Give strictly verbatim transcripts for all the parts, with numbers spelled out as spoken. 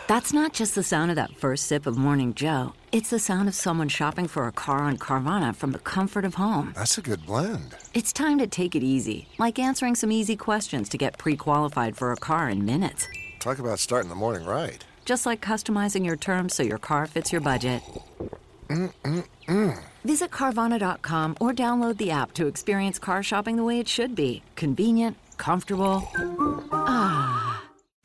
That's not just the sound of that first sip of Morning Joe. It's the sound of someone shopping for a car on Carvana from the comfort of home. That's a good blend. It's time to take it easy, like answering some easy questions to get pre-qualified for a car in minutes. Talk about starting the morning right. Just like customizing your terms so your car fits your budget. Mm-mm-mm. Visit Carvana dot com or download the app to experience car shopping the way it should be. Convenient, comfortable. Ah.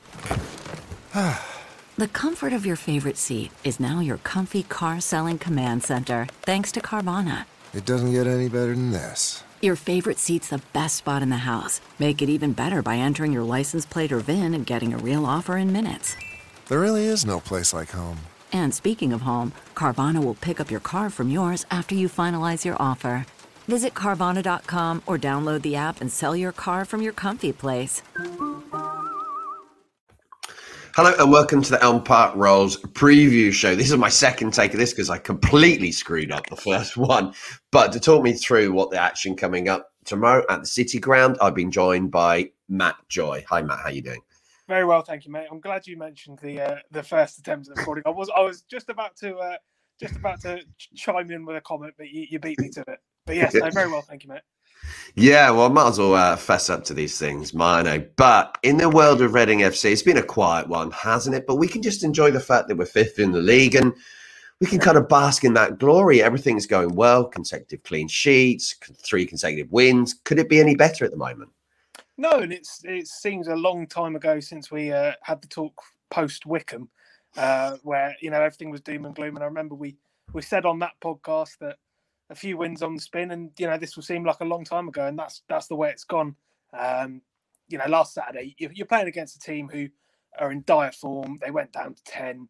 The comfort of your favorite seat is now your comfy car selling command center, thanks to Carvana. It doesn't get any better than this. Your favorite seat's the best spot in the house. Make it even better by entering your license plate or V I N and getting a real offer in minutes. There really is no place like home. And speaking of home, Carvana will pick up your car from yours after you finalize your offer. Visit Carvana dot com or download the app and sell your car from your comfy place. Hello and welcome to the Elm Park Rolls preview show. This is my second take of this because I completely screwed up the first one. But to talk me through what the action coming up tomorrow at the City Ground, I've been joined by Matt Joy. Hi, Matt. How are you doing? Very well, thank you, mate. I'm glad you mentioned the uh, the first attempt at recording. I was I was just about to uh, just about to chime in with a comment, but you, you beat me to it. But yes, no, very well, thank you, mate. Yeah, well, I might as well uh, fess up to these things, Mino. But in the world of Reading F C, it's been a quiet one, hasn't it? But we can just enjoy the fact that we're fifth in the league and we can kind of bask in that glory. Everything's going well, consecutive clean sheets, three consecutive wins. Could it be any better at the moment? No, and it's it seems a long time ago since we uh, had the talk post Wickham, uh, where you know everything was doom and gloom. And I remember we we said on that podcast that a few wins on the spin, and you know this will seem like a long time ago, and that's that's the way it's gone. Um, you know, last Saturday you're playing against a team who are in dire form. They went down to ten.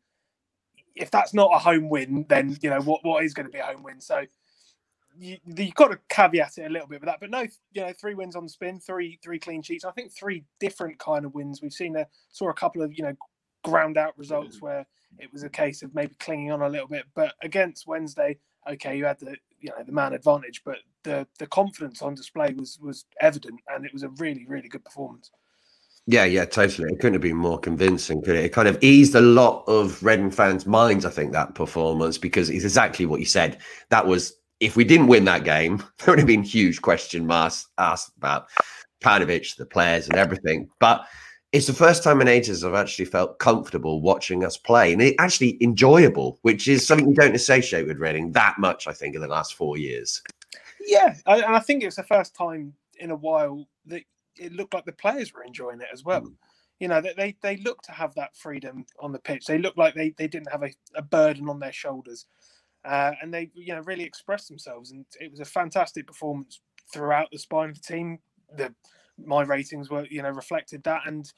If that's not a home win, then you know what what is going to be a home win. So you you've got to caveat it a little bit with that. But no, you know, three wins on the spin, three three clean sheets. I think three different kind of wins. We've seen a saw a couple of you know ground out results where it was a case of maybe clinging on a little bit. But against Wednesday, okay, you had the you know the man advantage, but the the confidence on display was was evident, and it was a really really good performance. Yeah, yeah, totally. It couldn't have been more convincing, could it? It kind of eased a lot of Reading fans' minds, I think, that performance, because it's exactly what you said. That was, if we didn't win that game, there would have been huge question marks asked about Paunovic, the players and everything. But it's the first time in ages I've actually felt comfortable watching us play, and it actually enjoyable, which is something you don't associate with Reading that much, I think, in the last four years. Yeah, and I think it's the first time in a while that it looked like the players were enjoying it as well. Mm. You know, they, they they look to have that freedom on the pitch. They look like they, they didn't have a, a burden on their shoulders. Uh, and they, you know, really expressed themselves. And it was a fantastic performance throughout the spine of the team. The my ratings were, you know, reflected that. And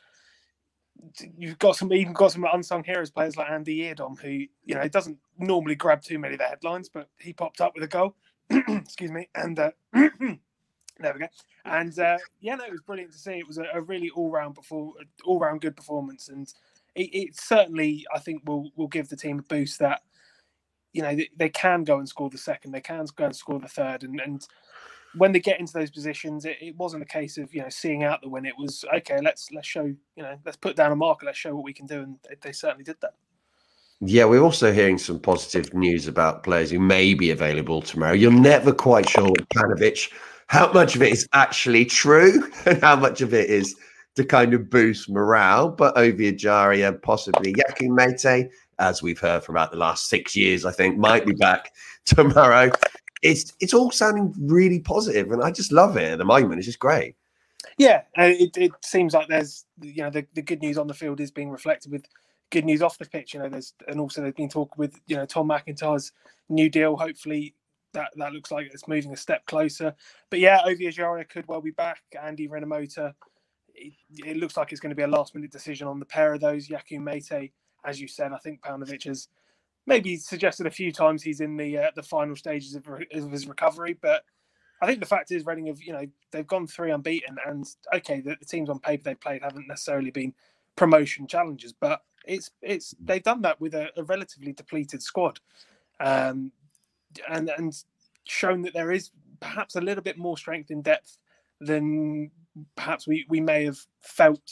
you've got some, even got some unsung heroes players like Andy Eardom, who, you know, doesn't normally grab too many of the headlines, but he popped up with a goal. Excuse me. And uh, there we go. And uh, yeah, no, it was brilliant to see. It was a, a really all-round perform, all-round good performance, and it, it certainly, I think, will will give the team a boost that, you know, they, they can go and score the second, they can go and score the third, and and when they get into those positions, it, it wasn't a case of you know seeing out the win. It was okay. Let's let's show you know let's put down a marker. Let's show what we can do, and they, they certainly did that. Yeah, we're also hearing some positive news about players who may be available tomorrow. You're never quite sure with Paunovic how much of it is actually true and how much of it is to kind of boost morale. But Ovie Ejaria, possibly Yakou Meite, as we've heard for about the last six years, I think, might be back tomorrow. It's it's all sounding really positive, and I just love it at the moment. It's just great. Yeah, it, it seems like there's, you know, the, the good news on the field is being reflected with good news off the pitch. You know, there's and also they've been talking with, you know, Tom McIntyre's new deal. Hopefully that, that looks like it's moving a step closer. But yeah, Ovie Ejaria could well be back. Andy Renomota, it, it looks like it's going to be a last minute decision on the pair of those. Yakou Meite, as you said, I think Paunovic has maybe suggested a few times he's in the uh, the final stages of, of his recovery. But I think the fact is Reading have, you know, they've gone three unbeaten, and okay, the, the teams on paper they've played haven't necessarily been promotion challenges, but it's it's they've done that with a, a relatively depleted squad, um, and and shown that there is perhaps a little bit more strength in depth than perhaps we, we may have felt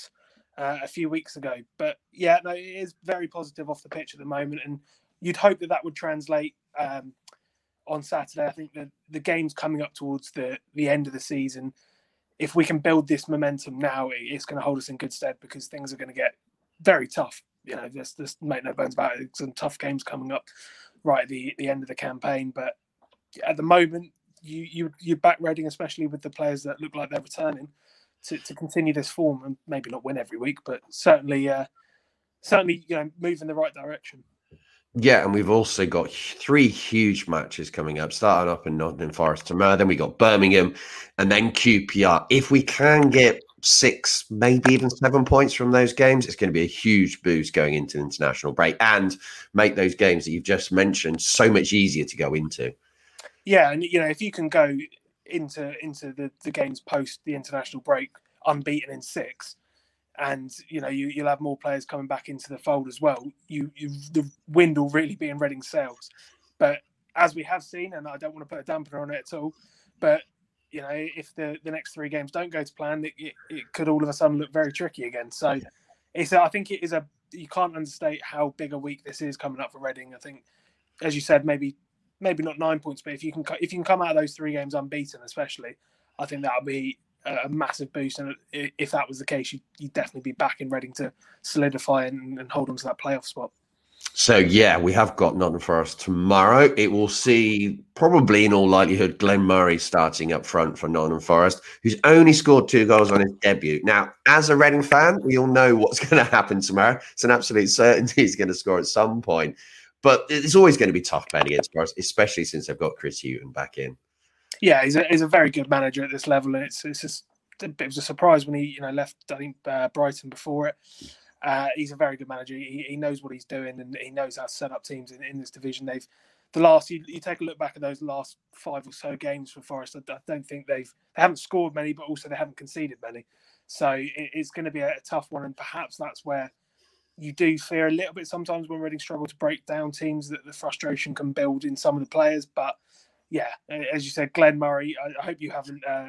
uh, a few weeks ago. But yeah, no, it is very positive off the pitch at the moment, and you'd hope that that would translate um, on Saturday. I think that the game's coming up towards the, the end of the season. If we can build this momentum now, it's going to hold us in good stead because things are going to get very tough. You know, just, just make no bones about it. Some tough games coming up right at the, the end of the campaign. But at the moment, you you you back Reading, especially with the players that look like they're returning, to, to continue this form and maybe not win every week, but certainly uh, certainly you know move in the right direction. Yeah, and we've also got three huge matches coming up, starting up in Nottingham Forest tomorrow. Then we got Birmingham and then Q P R. If we can get six, maybe even seven points from those games, it's going to be a huge boost going into the international break and make those games that you've just mentioned so much easier to go into. Yeah, and you know, if you can go into into the, the games post the international break unbeaten in six, and you know you, you'll have more players coming back into the fold as well. You, you the wind will really be in Reading's sails. But as we have seen, and I don't want to put a dampener on it at all, but you know if the, the next three games don't go to plan, it, it, it could all of a sudden look very tricky again. So it's a, I think it is a you can't understate how big a week this is coming up for Reading. I think, as you said, maybe maybe not nine points, but if you can if you can come out of those three games unbeaten, especially, I think that'll be a massive boost. And if that was the case, you'd, you'd definitely be back in Reading to solidify and, and hold on to that playoff spot. So, yeah, we have got Nottingham Forest tomorrow. It will see, probably in all likelihood, Glenn Murray starting up front for Nottingham Forest, who's only scored two goals on his debut. Now, as a Reading fan, we all know what's going to happen tomorrow. It's an absolute certainty he's going to score at some point. But it's always going to be tough playing against Forest, especially since they've got Chris Hughton back in. Yeah, he's a, he's a very good manager at this level, and it's it's just a bit of a surprise when he you know left I think uh, Brighton before it. Uh, he's a very good manager. He, he knows what he's doing, and he knows how to set up teams in, in this division. They've the last you, you take a look back at those last five or so games for Forest. I, I don't think they've they haven't scored many, but also they haven't conceded many. So it, it's going to be a, a tough one, and perhaps that's where you do fear a little bit sometimes when Reading struggle to break down teams, that the frustration can build in some of the players. But yeah, as you said, Glenn Murray, I, I hope you haven't uh,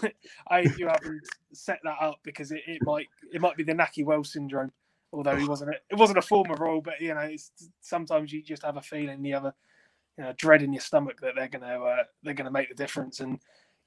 I hope you haven't set that up, because it, it might it might be the Nahki Wells syndrome. Although he wasn't a, it wasn't a former role, but you know, it's, sometimes you just have a feeling, you have a you know, dread in your stomach that they're gonna uh, they're gonna make the difference. And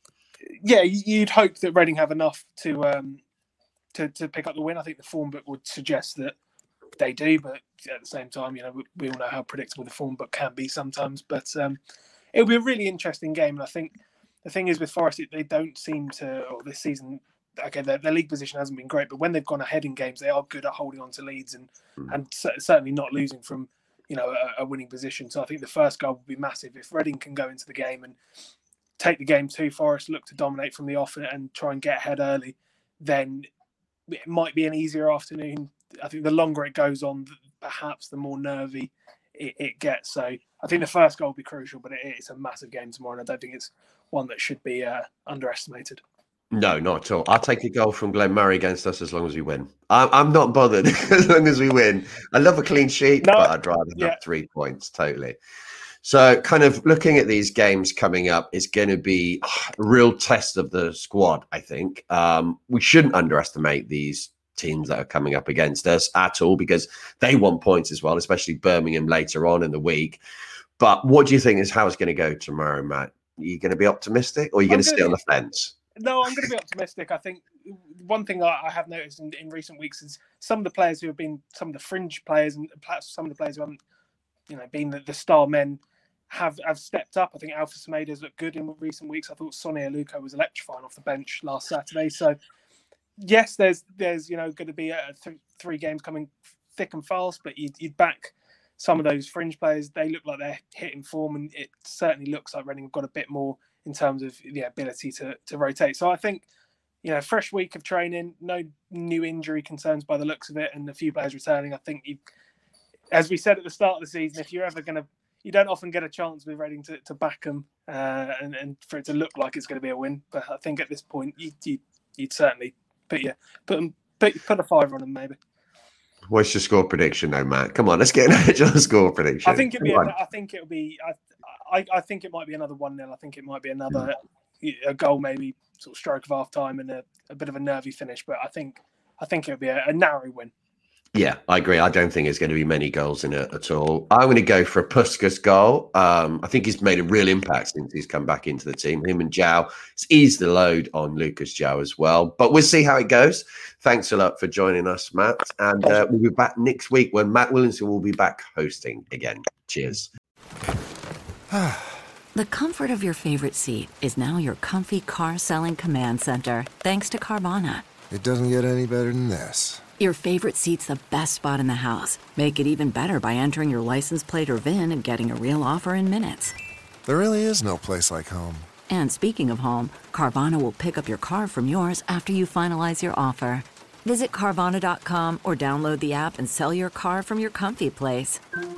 yeah, you'd hope that Reading have enough to um, to to pick up the win. I think the form book would suggest that they do, but at the same time, you know, we, we all know how predictable the form book can be sometimes. But um, it'll be a really interesting game, and I think the thing is with Forest, they don't seem to, or this season, okay, their, their league position hasn't been great, but when they've gone ahead in games, they are good at holding on to leads and mm. and certainly not losing from, you know, a, a winning position. So I think the first goal will be massive. If Reading can go into the game and take the game to Forest, look to dominate from the off and try and get ahead early, then it might be an easier afternoon. I think the longer it goes on, perhaps the more nervy it, it gets. So I think the first goal will be crucial, but it, it's a massive game tomorrow, and I don't think it's one that should be uh, underestimated. No, not at all. I'll take a goal from Glenn Murray against us as long as we win. I'm, I'm not bothered as long as we win. I love a clean sheet, no, but I'd rather yeah. have three points, totally. So kind of looking at these games coming up, it's going to be a real test of the squad, I think. Um, we shouldn't underestimate these teams that are coming up against us at all, because they want points as well, especially Birmingham later on in the week. But what do you think is how it's going to go tomorrow, Matt? Are you going to be optimistic, or are you going to sit on the fence? No, I'm going to be optimistic. I think one thing I have noticed in, in recent weeks is some of the players who have been some of the fringe players, and perhaps some of the players who haven't, you know, been the, the star men, have have stepped up. I think Alpha Semedo's looked good in recent weeks. I thought Sonny Aluko was electrifying off the bench last Saturday. So yes, there's there's you know going to be a th- three games coming thick and fast, but you'd, you'd back some of those fringe players. They look like they're hitting form, and it certainly looks like Reading have got a bit more in terms of the ability to to rotate. So I think, you know, fresh week of training, no new injury concerns by the looks of it, and a few players returning. I think, you, as we said at the start of the season, if you're ever going to, you don't often get a chance with Reading to, to back them uh, and, and for it to look like it's going to be a win. But I think at this point, you, you, you'd certainly put your put them put, put a five on them maybe. What's your score prediction, though, Matt? Come on, let's get an actual score prediction. I think it'll be. A, I think it'll be. I, I, I think it might be another one nil. I think it might be another a goal, maybe sort of stroke of half time, and a, a bit of a nervy finish. But I think I think it'll be a, a narrow win. Yeah, I agree. I don't think there's going to be many goals in it at all. I'm going to go for a Puskas goal. Um, I think he's made a real impact since he's come back into the team. Him and João. It's eased the load on Lucas João as well. But we'll see how it goes. Thanks a lot for joining us, Matt. And uh, we'll be back next week when Matt Williamson will be back hosting again. Cheers. The comfort of your favorite seat is now your comfy car selling command center, thanks to Carvana. It doesn't get any better than this. Your favorite seat's the best spot in the house. Make it even better by entering your license plate or V I N and getting a real offer in minutes. There really is no place like home. And speaking of home, Carvana will pick up your car from yours after you finalize your offer. Visit Carvana dot com or download the app and sell your car from your comfy place.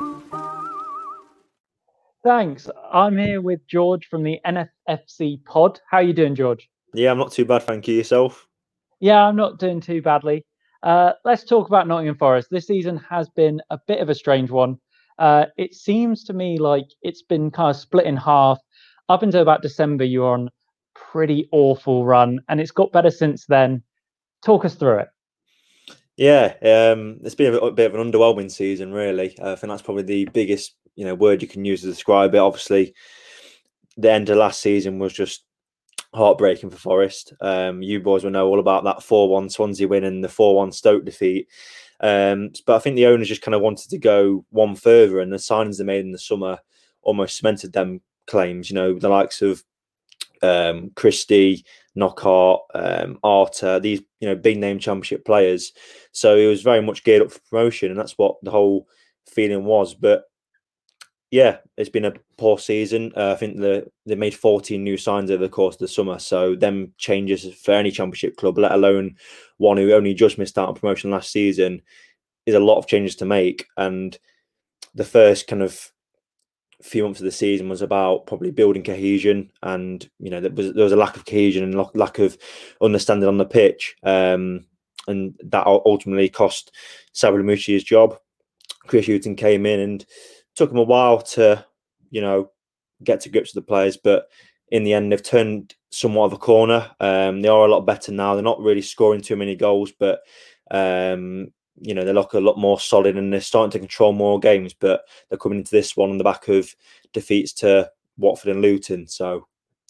Thanks. I'm here with George from the N F F C pod. How are you doing, George? Yeah, I'm not too bad, thank you. Yourself? Yeah, I'm not doing too badly. Uh, let's talk about Nottingham Forest. This season has been a bit of a strange one. Uh, it seems to me like it's been kind of split in half. Up until about December, you were on a pretty awful run, and it's got better since then. Talk us through it. Yeah, um, it's been a bit, a bit of an underwhelming season, really. Uh, I think that's probably the biggest, you know, word you can use to describe it. Obviously, the end of last season was just heartbreaking for Forest. Um, you boys will know all about that four one Swansea win and the four one Stoke defeat. Um, but I think the owners just kind of wanted to go one further, and the signings they made in the summer almost cemented them claims. You know, the likes of um, Christie, Knockaert, um, Arter, these, you know, big name championship players. So it was very much geared up for promotion, and that's what the whole feeling was. But yeah, it's been a poor season. Uh, I think the, they made fourteen new signs over the course of the summer. So them changes for any championship club, let alone one who only just missed out on promotion last season, is a lot of changes to make. And the first kind of few months of the season was about probably building cohesion. And, you know, there was, there was a lack of cohesion and lack of understanding on the pitch. Um, and that ultimately cost Sabri Lamouchi his job. Chris Hughton came in and took them a while to, you know, get to grips with the players, but in the end, they've turned somewhat of a corner. Um, they are a lot better now. They're not really scoring too many goals, but um, you know, they look a lot more solid, and they're starting to control more games. But they're coming into this one on the back of defeats to Watford and Luton. So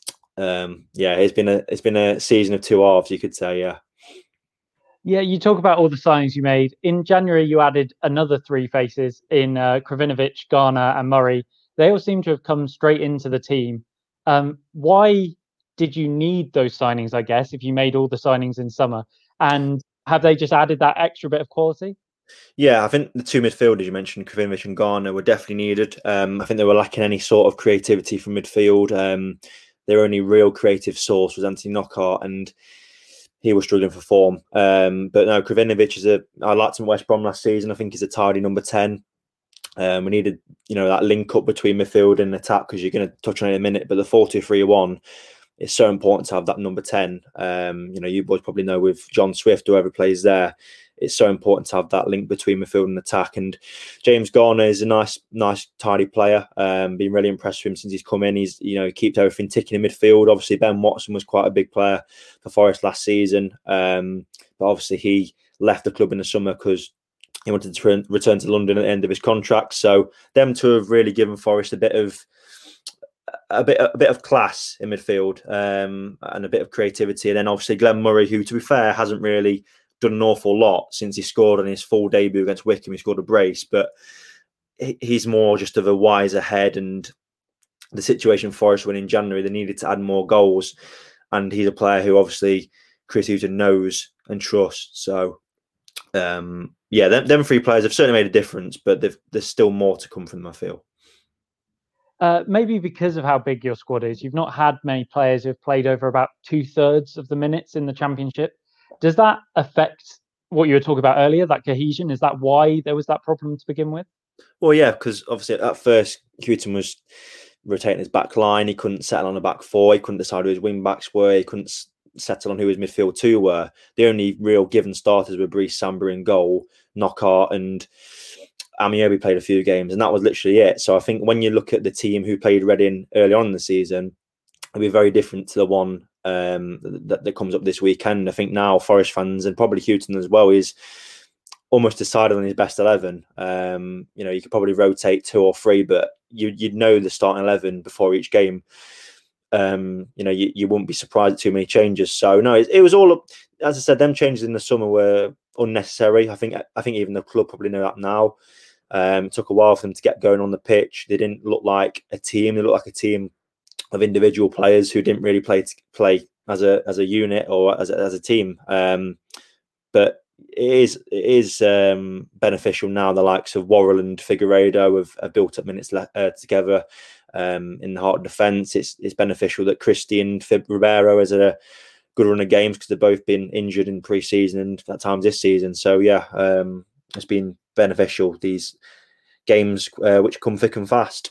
um, yeah, it's been a it's been a season of two halves, you could say. Yeah. Yeah, you talk about all the signings you made. In January, you added another three faces in uh, Krovinovic, Garner and Murray. They all seem to have come straight into the team. Um, why did you need those signings, I guess, if you made all the signings in summer? And have they just added that extra bit of quality? Yeah, I think the two midfielders you mentioned, Krovinovic and Garner, were definitely needed. Um, I think they were lacking any sort of creativity from midfield. Um, their only real creative source was Anthony Knockaert, and he was struggling for form. Um, but no, Krovinovic is a, I liked him at West Brom last season. I think he's a tidy number ten. Um, we needed, you know, that link up between midfield and attack, because you're going to touch on it in a minute. But the four two three one, it's so important to have that number ten. Um, you know, you boys probably know with John Swift, whoever plays there, it's so important to have that link between midfield and attack. And James Garner is a nice, nice, tidy player. Um, been really impressed with him since he's come in. He's, you know, he keeps everything ticking in midfield. Obviously, Ben Watson was quite a big player for Forest last season. Um, but obviously, he left the club in the summer because he wanted to re- return to London at the end of his contract. So them two have really given Forest a bit of a bit a bit of class in midfield, um, and a bit of creativity. And then obviously Glenn Murray, who, to be fair, hasn't really done an awful lot since he scored on his full debut against Wickham. He scored a brace, but he's more just of a wiser head. And the situation Forest were in January, they needed to add more goals, and he's a player who obviously Chris Hughton knows and trusts. So um, yeah, them, them three players have certainly made a difference, but there's still more to come from them, I feel. Uh, maybe because of how big your squad is, you've not had many players who have played over about two thirds of the minutes in the Championship. Does that affect what you were talking about earlier, that cohesion? Is that why there was that problem to begin with? Well, yeah, because obviously at first Hughton was rotating his back line. He couldn't settle on a back four. He couldn't decide who his wing backs were. He couldn't settle on who his midfield two were. The only real given starters were Brice Samba in goal, Knockaert and Amiobi played a few games, and that was literally it. So I think when you look at the team who played Reading early on in the season, it'll be very different to the one um, that, that comes up this weekend. I think now Forest fans and probably Hughton as well is almost decided on his best eleven. Um, you know, you could probably rotate two or three, but you, you'd know the starting eleven before each game. Um, you know, you, you wouldn't be surprised at too many changes. So no, it, it was all, as I said, them changes in the summer were unnecessary. I think I think even the club probably know that now. Um, it took a while for them to get going on the pitch. They didn't look like a team. They looked like a team of individual players who didn't really play to play as a as a unit or as a, as a team. Um, but it is it is um, beneficial now. The likes of Worrell and Figueiredo have, have built up minutes le- uh, together. Um, in the heart of defence, it's it's beneficial that Christie and Fib Ribeiro has a good run of games because they've both been injured in pre-season and at times this season. So yeah, um, it's been beneficial, these games uh, which come thick and fast.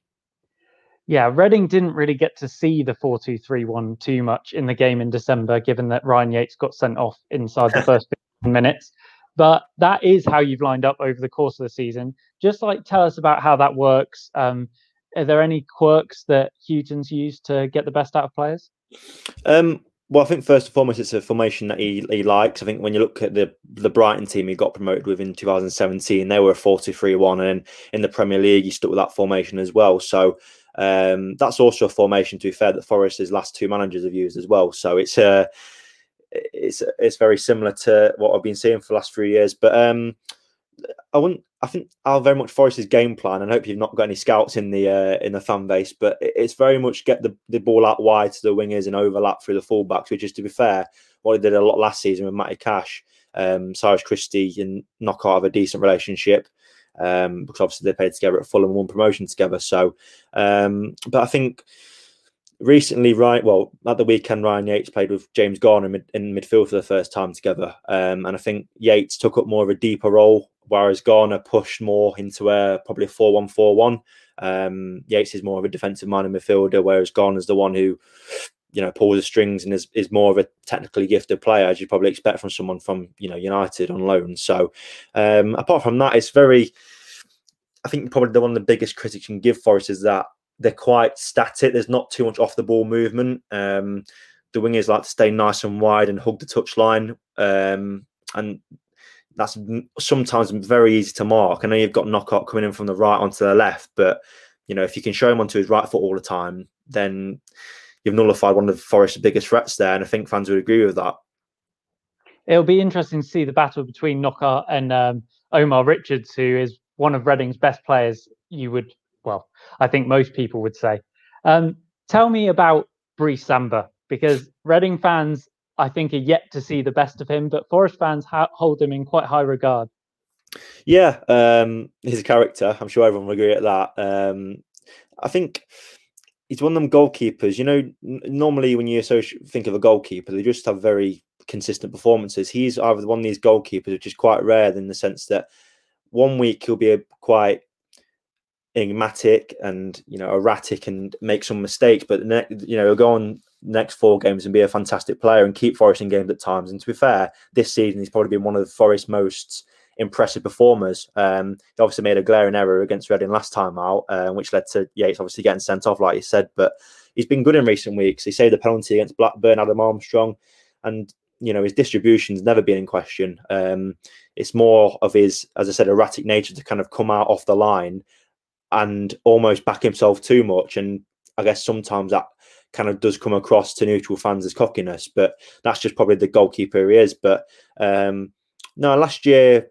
Yeah, Reading didn't really get to see the four two three one too much in the game in December, given that Ryan Yates got sent off inside the first fifteen minutes. But that is how you've lined up over the course of the season. Just like tell us about how that works. Um, Are there any quirks that Hughton's used to get the best out of players? Um, well, I think first and foremost, it's a formation that he, he likes. I think when you look at the the Brighton team he got promoted with in two thousand seventeen, they were a four two three one, and in the Premier League, he stuck with that formation as well. So um, that's also a formation, to be fair, that Forest's last two managers have used as well. So it's uh, it's it's very similar to what I've been seeing for the last few years. But um, I wouldn't. I think I'll very much Forest's game plan, and I hope you've not got any scouts in the uh, in the fan base. But it's very much get the, the ball out wide to the wingers and overlap through the fullbacks, which is, to be fair, what he did a lot last season with Matty Cash, um, Cyrus Christie, and Knockaert have a decent relationship um, because obviously they played together at Fulham and won promotion together. So, um, but I think recently, right, well, at the weekend, Ryan Yates played with James Garner in, mid, in midfield for the first time together, um, and I think Yates took up more of a deeper role, whereas Garner pushed more into a probably a four one four one. Um, Yates is more of a defensive-minded midfielder, whereas Garner's the one who, you know, pulls the strings and is, is more of a technically gifted player, as you probably expect from someone from, you know, United on loan. So um, apart from that, it's very, I think probably the one of the biggest critics you can give Forest is that they're quite static. There's not too much off the ball movement. Um, the wingers like to stay nice and wide and hug the touchline. Um, and that's sometimes very easy to mark. I know you've got Knockaert coming in from the right onto the left, but you know, if you can show him onto his right foot all the time, then you've nullified one of Forest's biggest threats there. And I think fans would agree with that. It'll be interesting to see the battle between Knockaert and um, Omar Richards, who is one of Reading's best players. You would, well, I think most people would say. Um, tell me about Brice Samba, because Reading fans, I think, are yet to see the best of him, but Forest fans ha- hold him in quite high regard. Yeah, um, his character, I'm sure everyone will agree at that. Um, I think he's one of them goalkeepers. You know, n- normally when you associate, think of a goalkeeper, they just have very consistent performances. He's either one of these goalkeepers, which is quite rare in the sense that one week he'll be a quite enigmatic and, you know, erratic and make some mistakes, but the ne- you know, he'll go on next four games and be a fantastic player and keep Forest in games at times. And to be fair, this season he's probably been one of the Forest's most impressive performers. Um, he obviously made a glaring error against Reading last time out, uh, which led to Yates obviously getting sent off, like you said. But he's been good in recent weeks. He saved the penalty against Blackburn, Adam Armstrong, and you know, his distribution's never been in question. Um, it's more of his, as I said, erratic nature to kind of come out off the line and almost back himself too much. And I guess sometimes that kind of does come across to neutral fans as cockiness, but that's just probably the goalkeeper he is. But um, no, last year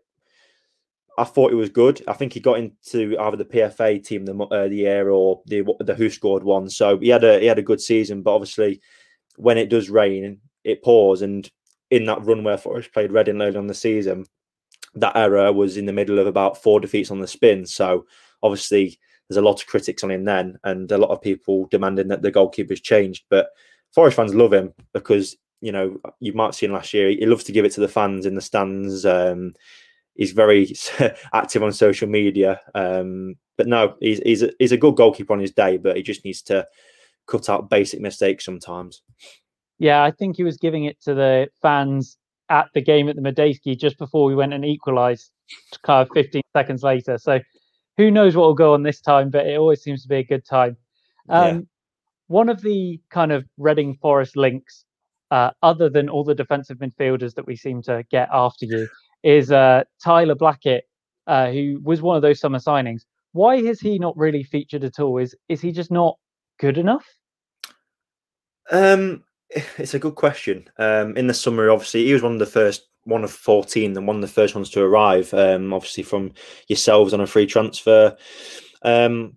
I thought it was good. I think he got into either the P F A team the, uh, the year or the the Who Scored one. So he had a he had a good season. But obviously, when it does rain, it pours. And in that run where Forest played Reading early on the season, that error was in the middle of about four defeats on the spin. So obviously, there's a lot of critics on him then, and a lot of people demanding that the goalkeeper's changed. But Forest fans love him because, you know, you might have seen last year, he loves to give it to the fans in the stands. Um, he's very active on social media. Um, but no, he's he's a, he's a good goalkeeper on his day, but he just needs to cut out basic mistakes sometimes. Yeah, I think he was giving it to the fans at the game at the Medeski just before we went and equalised, kind of fifteen seconds later. So who knows what will go on this time, but it always seems to be a good time. Um, yeah. one of the kind of Reading Forest links, uh, other than all the defensive midfielders that we seem to get after you, is uh, Tyler Blackett, uh, who was one of those summer signings. Why has he not really featured at all? Is is he just not good enough? Um, it's a good question. Um, in the summer, obviously, he was one of the first, one of fourteen, and one of the first ones to arrive. Um, obviously from yourselves on a free transfer. Um,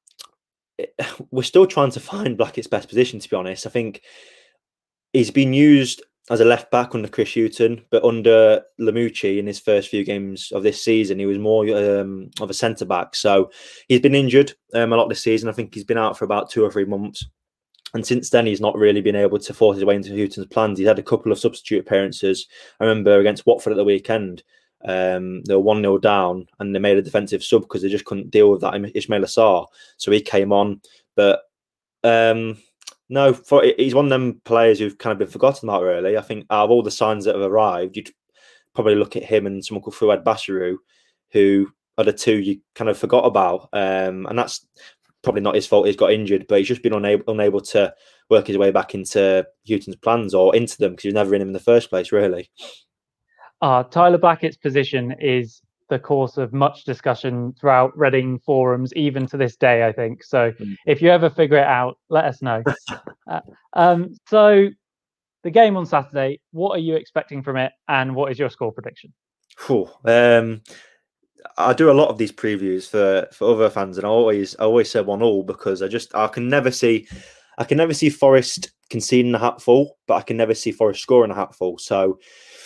we're still trying to find Blackett's best position. To be honest, I think he's been used as a left back under Chris Hughton, but under Lamucci in his first few games of this season, he was more um, of a centre back. So he's been injured um, a lot this season. I think he's been out for about two or three months. And since then, he's not really been able to force his way into Houghton's plans. He's had a couple of substitute appearances. I remember against Watford at the weekend, um, they were one nil down and they made a defensive sub because they just couldn't deal with that Ismail Assar. So he came on. But um, no, for, he's one of them players who've kind of been forgotten about, really. I think out of all the signs that have arrived, you'd probably look at him and someone called Fouad Bassirou, who are the two you kind of forgot about. Um, and that's probably not his fault. He's got injured, but he's just been unable unable to work his way back into Houghton's plans or into them because he was never in them in the first place, really. Uh, Tyler Blackett's position is the course of much discussion throughout Reading forums, even to this day, I think. So mm. if you ever figure it out, let us know. uh, um, so the game on Saturday, what are you expecting from it, and what is your score prediction? Whew, um, I do a lot of these previews for, for other fans, and I always I always say one all because I just I can never see I can never see Forest conceding a hatful, but I can never see Forest scoring a hatful. So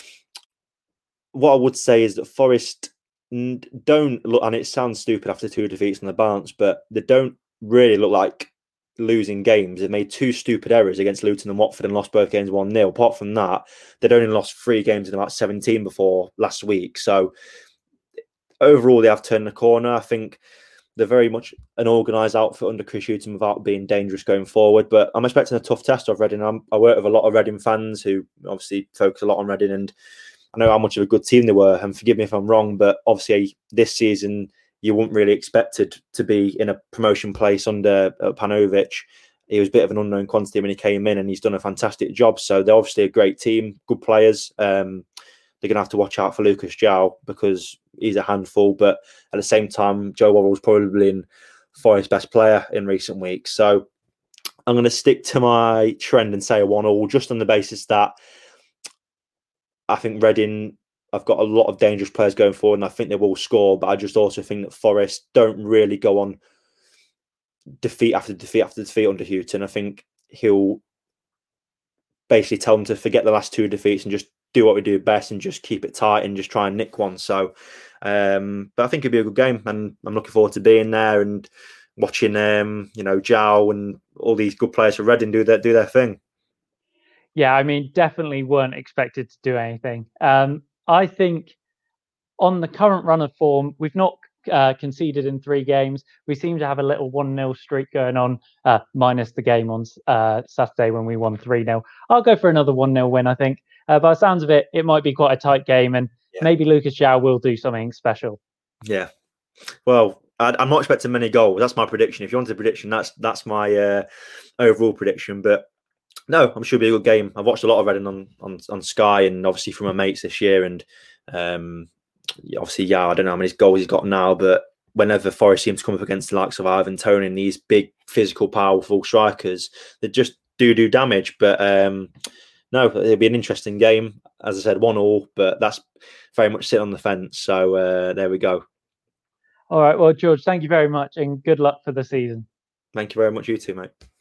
what I would say is that Forest don't look, and it sounds stupid after two defeats on the bounce, but they don't really look like losing games. They've made two stupid errors against Luton and Watford and lost both games one nil. Apart from that, they'd only lost three games in about seventeen before last week. So overall, they have turned the corner. I think they're very much an organised outfit under Chris Hughton without being dangerous going forward. But I'm expecting a tough test of Reading. I'm, I work with a lot of Reading fans who obviously focus a lot on Reading, and I know how much of a good team they were. And forgive me if I'm wrong, but obviously this season you weren't really expected to be in a promotion place under uh, Panovic. He was a bit of an unknown quantity when he came in, and he's done a fantastic job. So they're obviously a great team, good players. Um, They're going to have to watch out for Lucas João because he's a handful. But at the same time, Joe Worrall's probably been Forest's best player in recent weeks. So I'm going to stick to my trend and say a one all, just on the basis that I think Reading, I've got a lot of dangerous players going forward, and I think they will score. But I just also think that Forest don't really go on defeat after defeat after defeat under Hughton. I think he'll basically tell them to forget the last two defeats and just do what we do best and just keep it tight and just try and nick one. So, um, but I think it'll be a good game, and I'm looking forward to being there and watching, um, you know, João and all these good players for Reading do their do their thing. Yeah, I mean, definitely weren't expected to do anything. Um, I think on the current run of form, we've not uh, conceded in three games. We seem to have a little one nil streak going on, uh, minus the game on uh, Saturday when we won three nil. I'll go for another one nil win, I think. Uh, by the sounds of it, it might be quite a tight game, and yeah. maybe Lucas João will do something special. Yeah. Well, I, I'm not expecting many goals. That's my prediction. If you want a prediction, that's that's my uh, overall prediction. But no, I'm sure it'll be a good game. I've watched a lot of Reading on, on, on Sky and obviously from my mates this year. And um, obviously, yeah, I don't know how many goals he's got now, but whenever Forest seems to come up against the likes of Ivan Toney and these big, physical, powerful strikers, they just do do damage. But um, no, it'll be an interesting game. As I said, one all, but that's very much sitting on the fence. So uh, there we go. All right. Well, George, thank you very much and good luck for the season. Thank you very much, you too, mate.